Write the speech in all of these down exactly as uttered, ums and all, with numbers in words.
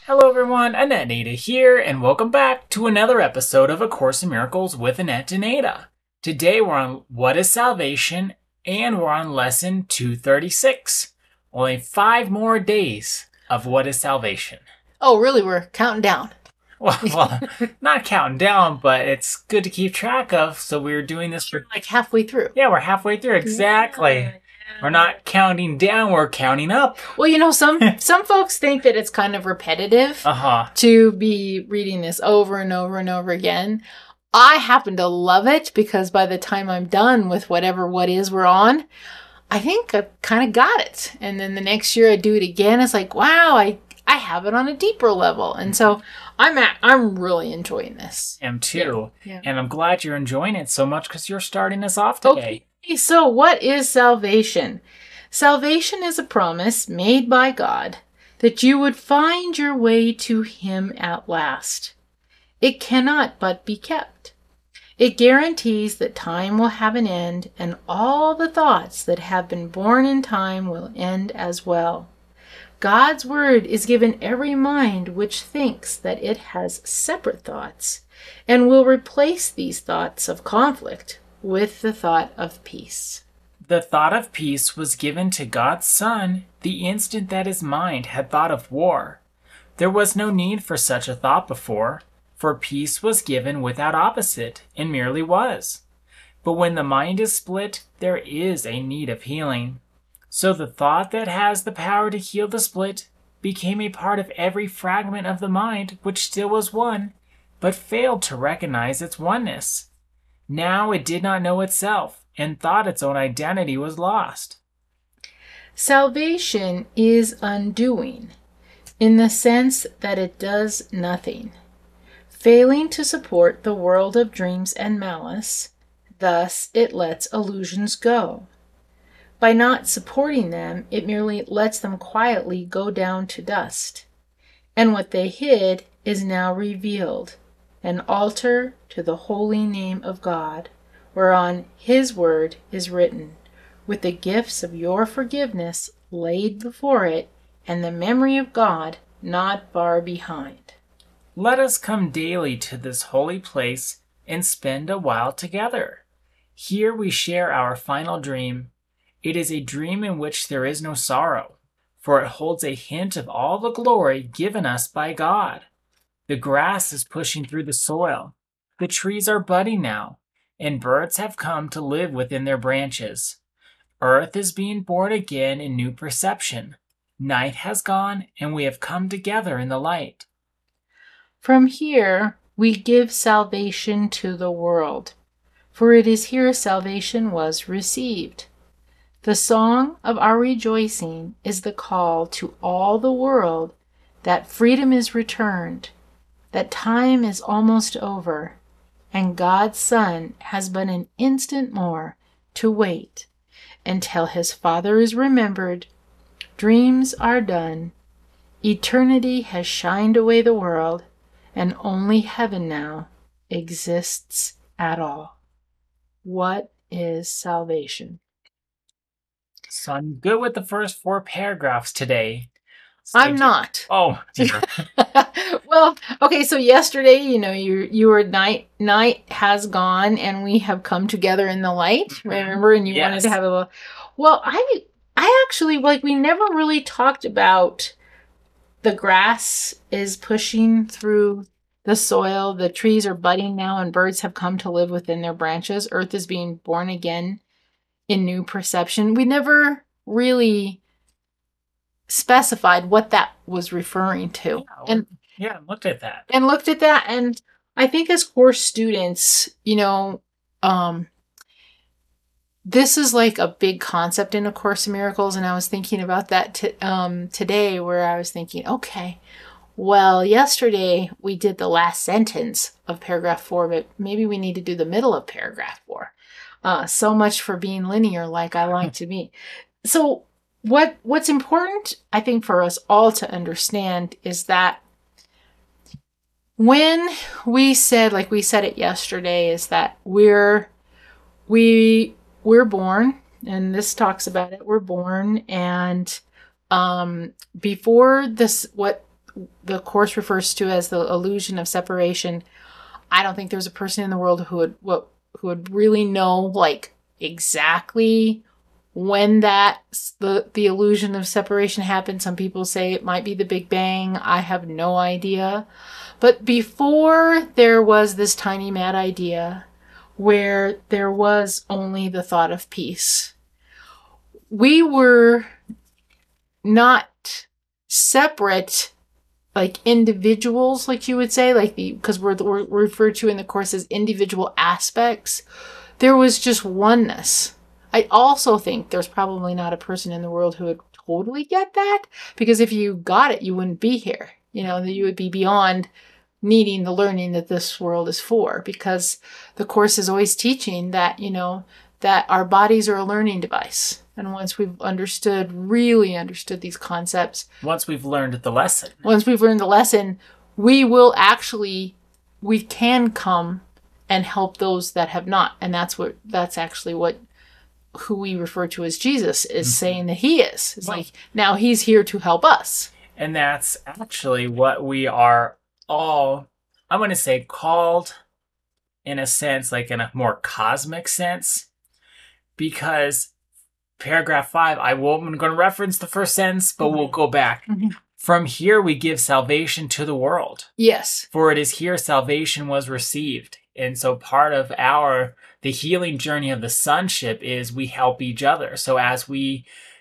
Hello everyone, Annette and Ada here, and welcome back to another episode of A Course in Miracles with Annette and Ada. Today we're on What is Salvation, and we're on lesson two thirty-six. Only five more days of What is Salvation. Oh, really? We're counting down. Well, well not counting down, but it's good to keep track of, so we're doing this for... Like halfway through. Yeah, we're halfway through, exactly. Yeah. We're not counting down, we're counting up. Well, you know, some some folks think that it's kind of repetitive uh-huh. to be reading this over and over and over again. I happen to love it because by the time I'm done with whatever what is we're on, I think I kind of got it. And then the next year I do it again. It's like, wow, I, I have it on a deeper level. And so I'm at, I'm really enjoying this. I am too. Yeah. Yeah. And I'm glad you're enjoying it so much because you're starting us off today. Okay. So what is salvation? Salvation is a promise made by God that you would find your way to Him at last. It cannot but be kept. It guarantees that time will have an end, and all the thoughts that have been born in time will end as well. God's word is given every mind which thinks that it has separate thoughts, and will replace these thoughts of conflict with the thought of peace. The thought of peace was given to God's Son the instant that his mind had thought of war. There was no need for such a thought before, for peace was given without opposite, and merely was. But when the mind is split, there is a need of healing. So the thought that has the power to heal the split became a part of every fragment of the mind which still was one, but failed to recognize its oneness. Now it did not know itself, and thought its own identity was lost. Salvation is undoing, in the sense that it does nothing, failing to support the world of dreams and malice. Thus it lets illusions go. By not supporting them, it merely lets them quietly go down to dust. And what they hid is now revealed, an altar to the holy name of God, whereon His word is written, with the gifts of your forgiveness laid before it, and the memory of God not far behind. Let us come daily to this holy place and spend a while together. Here we share our final dream. It is a dream in which there is no sorrow, for it holds a hint of all the glory given us by God. The grass is pushing through the soil. The trees are budding now, and birds have come to live within their branches. Earth is being born again in new perception. Night has gone, and we have come together in the light. From here we give salvation to the world, for it is here salvation was received. The song of our rejoicing is the call to all the world that freedom is returned, that time is almost over, and God's Son has but an instant more to wait until His Father is remembered, dreams are done, eternity has shined away the world, and only heaven now exists at all. What is salvation? So I'm good with the first four paragraphs today. So I'm not. Oh, dear. Well, okay, so yesterday, you know, you you were night night has gone and we have come together in the light, remember? And you Yes. wanted to have a little... Well, I I actually, like, we never really talked about the grass is pushing through the soil, the trees are budding now, and birds have come to live within their branches. Earth is being born again in new perception. We never really specified what that was referring to. Yeah, and yeah, looked at that. and looked at that, and I think as course students, you know, um this is like a big concept in A Course in Miracles, and I was thinking about that t- um today, where I was thinking, okay, well, yesterday we did the last sentence of paragraph four, but maybe we need to do the middle of paragraph four. Uh, so much for being linear, like I like to be. So what what's important, I think, for us all to understand is that when we said, like we said it yesterday, is that we're we we're born, and this talks about it. We're born, and um, before this, what the Course refers to as the illusion of separation, I don't think there's a person in the world who would what who would really know like exactly when that the the illusion of separation happened. Some people say it might be the Big Bang. I have no idea. But before there was this tiny mad idea where there was only the thought of peace, we were not separate like individuals, like you would say, like the, because we're, we're referred to in the Course as individual aspects. There was just oneness. I also think there's probably not a person in the world who would totally get that, because if you got it, you wouldn't be here. You know, that you would be beyond needing the learning that this world is for, because the Course is always teaching that, you know, that our bodies are a learning device. And once we've understood, really understood these concepts. Once we've learned the lesson. Once we've learned the lesson, we will actually, we can come and help those that have not. And that's what, that's actually what, who we refer to as Jesus is mm-hmm. saying that he is. It's well, like, now he's here to help us. And that's actually what we are all, I'm going to say, called in a sense, like in a more cosmic sense, because paragraph five, I will, I'm going to reference the first sentence, but mm-hmm. we'll go back. Mm-hmm. From here we give salvation to the world. Yes. For it is here salvation was received. And so part of our, the healing journey of the sonship is we help each other. So as we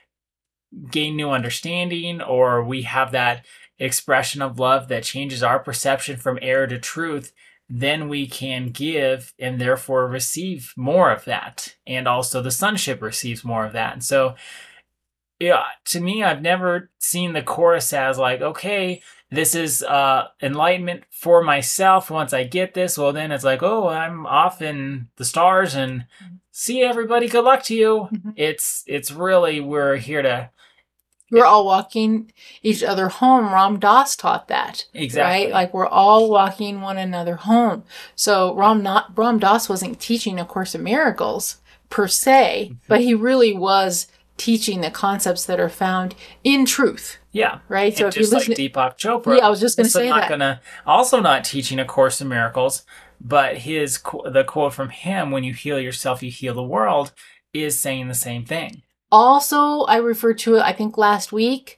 gain new understanding, or we have that expression of love that changes our perception from error to truth, then we can give and therefore receive more of that. And also the sonship receives more of that. And so, yeah, to me, I've never seen the Course as like, okay, this is uh, enlightenment for myself. Once I get this, well, then it's like, oh, I'm off in the stars and see everybody. Good luck to you. Mm-hmm. It's, it's really, we're here to, we're all walking each other home. Ram Dass taught that. Exactly. Right? Like we're all walking one another home. So Ram, not, Ram Dass wasn't teaching A Course in Miracles per se, mm-hmm. but he really was teaching the concepts that are found in truth. Yeah. Right? And so if just you listen like Deepak Chopra. Yeah, I was just going to say not that. Gonna, also not teaching A Course in Miracles, but his the quote from him, when you heal yourself, you heal the world, is saying the same thing. Also, I referred to it, I think last week,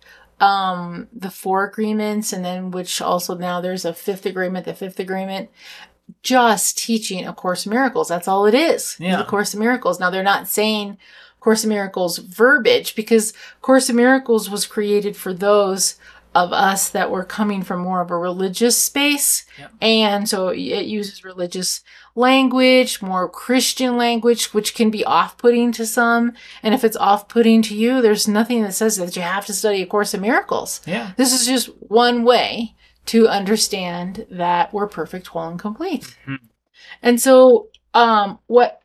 um, the four agreements, and then which also now there's a fifth agreement, the fifth agreement, just teaching A Course in Miracles. That's all it is. Yeah. A Course in Miracles. Now, they're not saying Course in Miracles verbiage, because Course in Miracles was created for those of us that were coming from more of a religious space. Yep. And so it uses religious language, more Christian language, which can be off-putting to some. And if it's off-putting to you, there's nothing that says that you have to study A Course in Miracles. Yeah. This is just one way to understand that we're perfect, whole, and complete. Mm-hmm. And so, um, what,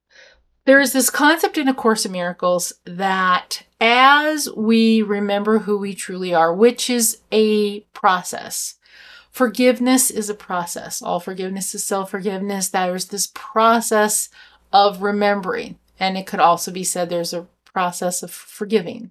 there is this concept in A Course in Miracles that as we remember who we truly are, which is a process. Forgiveness is a process. All forgiveness is self-forgiveness. There's this process of remembering. And it could also be said there's a process of forgiving.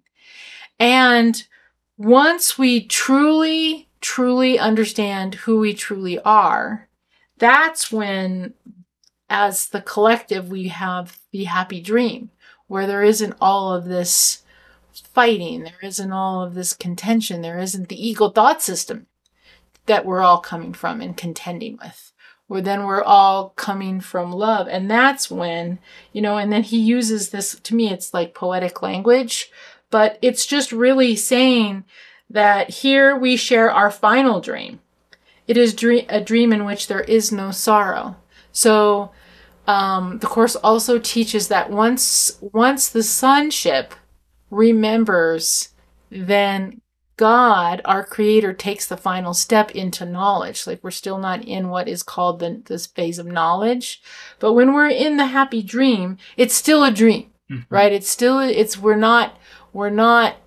And once we truly, truly understand who we truly are, that's when, as the collective, we have the happy dream, where there isn't all of this fighting, there isn't all of this contention, there isn't the ego thought system that we're all coming from and contending with. Where then we're all coming from love. And that's when, you know, and then he uses this, to me, it's like poetic language, but it's just really saying that here we share our final dream. It is dream, a dream in which there is no sorrow. So, um, the Course also teaches that once, once the sonship remembers, then God, our creator, takes the final step into knowledge. Like we're still not in what is called the, this phase of knowledge. But when we're in the happy dream, it's still a dream, mm-hmm. right? It's still, it's, we're not, we're not,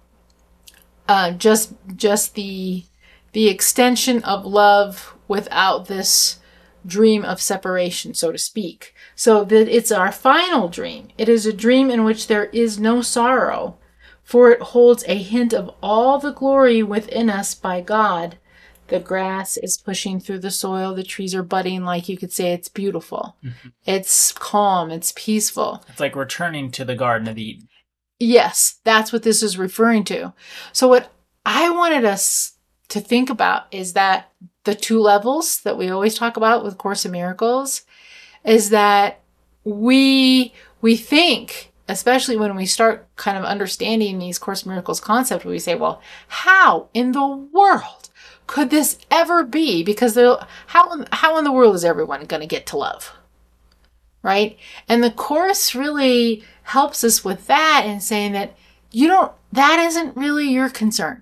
uh, just, just the, the extension of love without this dream of separation, so to speak. So that it's our final dream. It is a dream in which there is no sorrow, for it holds a hint of all the glory within us by God The grass is pushing through the soil. The trees are budding. Like you could say, it's beautiful. Mm-hmm. It's calm. It's peaceful. It's like returning to the Garden of Eden. Yes, that's what this is referring to. So what I wanted us to think about is that the two levels that we always talk about with Course in Miracles is that we we think, especially when we start kind of understanding these Course in Miracles concepts, we say, well, how in the world could this ever be? Because how, how in the world is everyone going to get to love? Right? And the Course really helps us with that in saying that you don't, that isn't really your concern.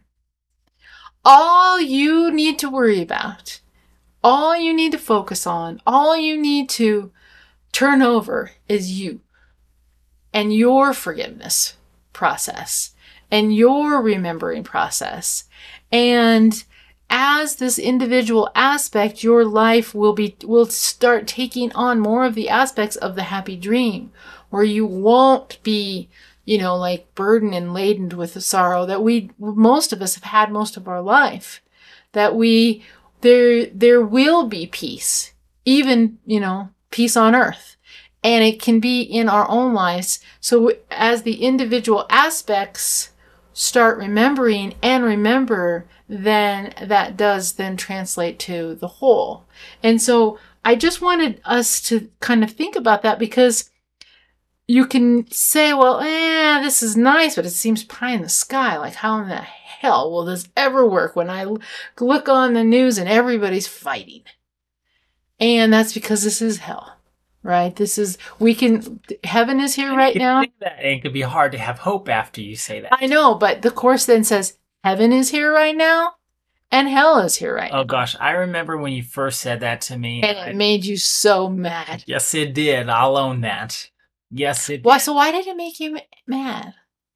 All you need to worry about, all you need to focus on, all you need to turn over is you and your forgiveness process and your remembering process. And as this individual aspect, your life will be, will start taking on more of the aspects of the happy dream, where you won't be, you know, like burdened and laden with the sorrow that we, most of us have had most of our life, that we, there, there will be peace, even, you know, peace on earth. And it can be in our own lives. So as the individual aspects start remembering and remember, then that does then translate to the whole. And so I just wanted us to kind of think about that, because you can say, well, eh, this is nice, but it seems pie in the sky. Like, how in the hell will this ever work when I look on the news and everybody's fighting? And that's because this is hell. Right? This is, we can, heaven is here right now. That, and it could be hard to have hope after you say that. I know, but the Course then says, heaven is here right now, and hell is here right oh, now. Oh gosh, I remember when you first said that to me. And I, it made you so mad. Yes, it did. I'll own that. Yes, it did. Well, so why did it make you mad?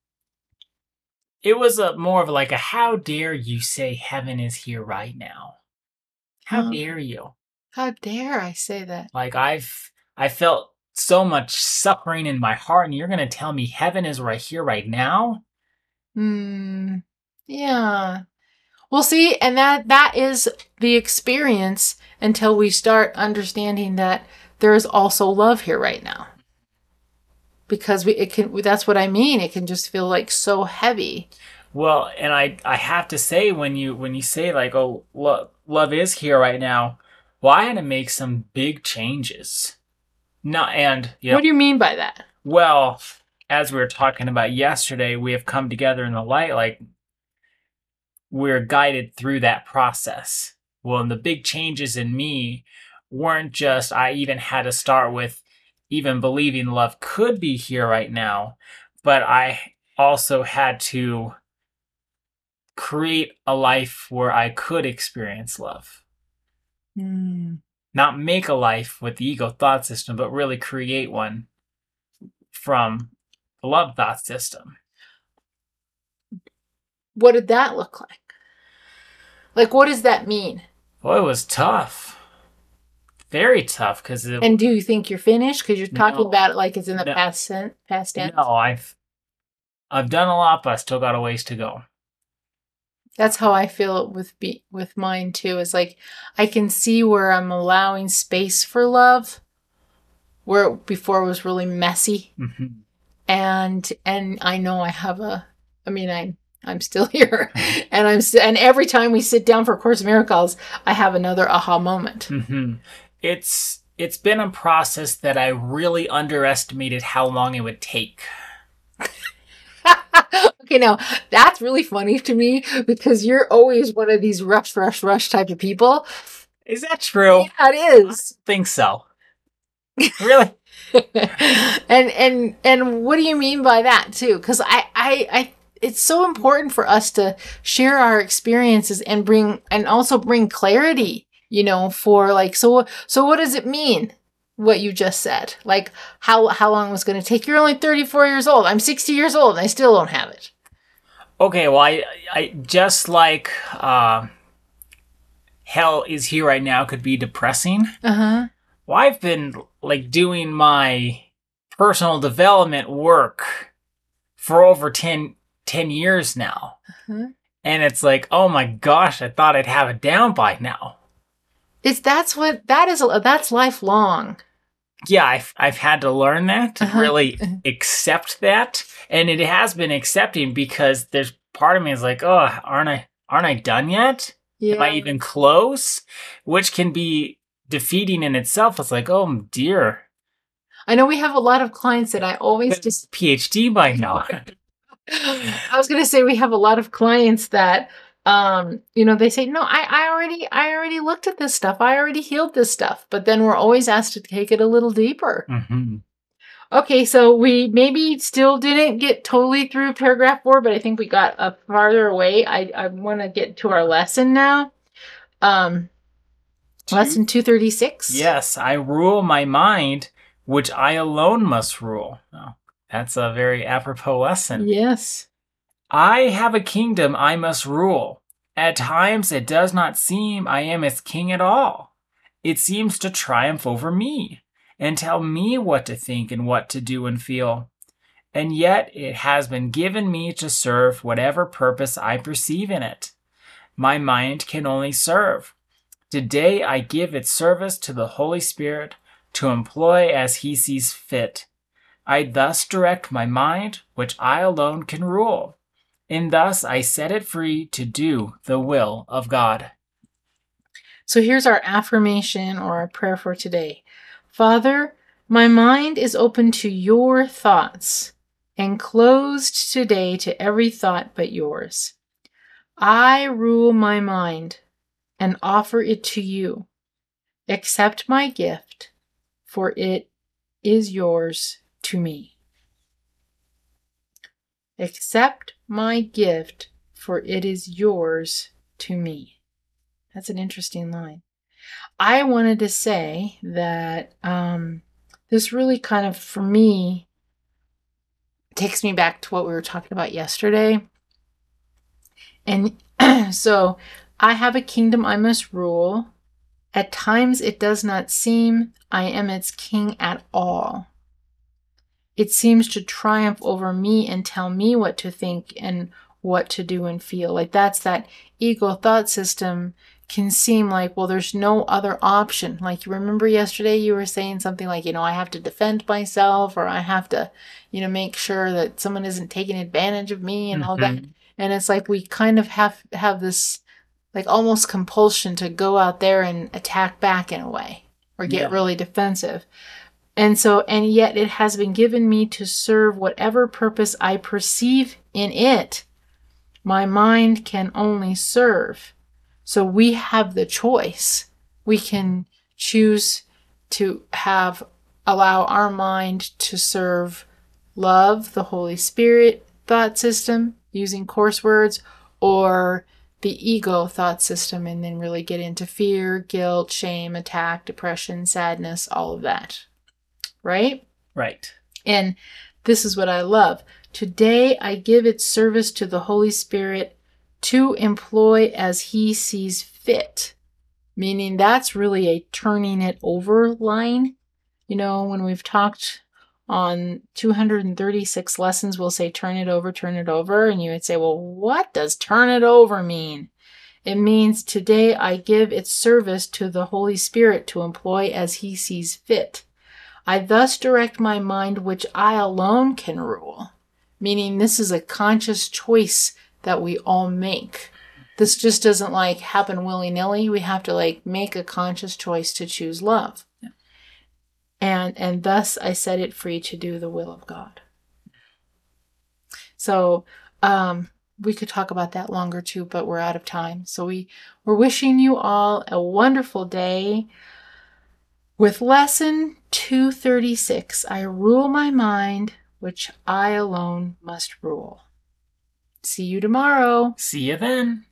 It was a more of like a, how dare you say heaven is here right now? How huh. dare you? How dare I say that? Like, I've... I felt so much suffering in my heart, and you're going to tell me heaven is right here, right now? Hmm. Yeah. Well, see, and that that is the experience until we start understanding that there is also love here right now. Because we, it can. That's what I mean. It can just feel like so heavy. Well, and I, I have to say, when you when you say like, oh, lo- love is here right now, well, I had to make some big changes. No, and you know, what do you mean by that? Well, as we were talking about yesterday, we have come together in the light, like we're guided through that process. Well, and the big changes in me weren't just, I even had to start with even believing love could be here right now, but I also had to create a life where I could experience love. Hmm. Not make a life with the ego thought system, but really create one from the love thought system. What did that look like? Like, what does that mean? Well, it was tough. Very tough. Cause it, and do you think you're finished? Because you're talking no, about it like it's in the no, past, past tense. No, I've, I've done a lot, but I still got a ways to go. That's how I feel with be, with mine too. Is like I can see where I'm allowing space for love, where it, before it was really messy, mm-hmm. and and I know I have a. I mean, I I'm still here, and I'm st- and every time we sit down for Course in Miracles, I have another aha moment. Mm-hmm. It's it's been a process that I really underestimated how long it would take. Okay, now that's really funny to me because you're always one of these rush, rush, rush type of people. Is that true? Yeah, it is. I think so. Really? and and and what do you mean by that too? Because I, I I it's so important for us to share our experiences and bring and also bring clarity. You know, for like so so what does it mean? What you just said, like how how long it was going to take. You're only thirty-four years old. I'm sixty years old and I still don't have it. Okay, well, I, I just like uh, hell is here right now could be depressing. Uh-huh. Well, I've been like doing my personal development work for over ten, ten years now. Uh-huh. And it's like, oh my gosh, I thought I'd have it down by now. It's that's what that is. That's lifelong. Yeah, I've I've had to learn that to Uh-huh. really accept that, and it has been accepting because there's part of me is like, oh, aren't I aren't I done yet? Yeah. Am I even close? Which can be defeating in itself. It's like, oh dear, I know we have a lot of clients that I always just. PhD by now. I was going to say we have a lot of clients that, um, you know, they say, no, I, I already, I already looked at this stuff. I already healed this stuff. But then we're always asked to take it a little deeper. Mm-hmm. Okay, so we maybe still didn't get totally through paragraph four, but I think we got a farther away. I, I want to get to our lesson now. Um, Two- lesson two thirty-six. Yes, I rule my mind, which I alone must rule. Oh, that's a very apropos lesson. Yes. I have a kingdom I must rule. At times it does not seem I am its king at all. It seems to triumph over me and tell me what to think and what to do and feel. And yet it has been given me to serve whatever purpose I perceive in it. My mind can only serve. Today I give its service to the Holy Spirit to employ as he sees fit. I thus direct my mind, which I alone can rule. And thus I set it free to do the will of God. So here's our affirmation or our prayer for today. Father, my mind is open to your thoughts and closed today to every thought but yours. I rule my mind and offer it to you. Accept my gift, for it is yours to me. Accept my gift, for it is yours to me. That's an interesting line. I wanted to say that um, this really kind of, for me, takes me back to what we were talking about yesterday. And so, I have a kingdom I must rule. At times it does not seem I am its king at all. It seems to triumph over me and tell me what to think and what to do and feel. Like that's that ego thought system can seem like, well, there's no other option. Like you remember yesterday you were saying something like, you know, I have to defend myself or I have to, you know, make sure that someone isn't taking advantage of me and mm-hmm. all that. And it's like we kind of have have this like almost compulsion to go out there and attack back in a way or get yeah. really defensive. And so, and yet it has been given me to serve whatever purpose I perceive in it. My mind can only serve. So we have the choice. We can choose to have, allow our mind to serve love, the Holy Spirit thought system, using coarse words, or the ego thought system, and then really get into fear, guilt, shame, attack, depression, sadness, all of that. Right? Right. And this is what I love. Today I give its service to the Holy Spirit to employ as he sees fit. Meaning that's really a turning it over line. You know, when we've talked on two hundred thirty-six lessons, we'll say turn it over, turn it over. And you would say, well, what does turn it over mean? It means today I give its service to the Holy Spirit to employ as he sees fit. I thus direct my mind, which I alone can rule. Meaning this is a conscious choice that we all make. This just doesn't like happen willy-nilly. We have to like make a conscious choice to choose love. Yeah. And and thus I set it free to do the will of God. So um, we could talk about that longer too, but we're out of time. So we, we're wishing you all a wonderful day. With lesson two thirty-six, I rule my mind, which I alone must rule. See you tomorrow. See you then.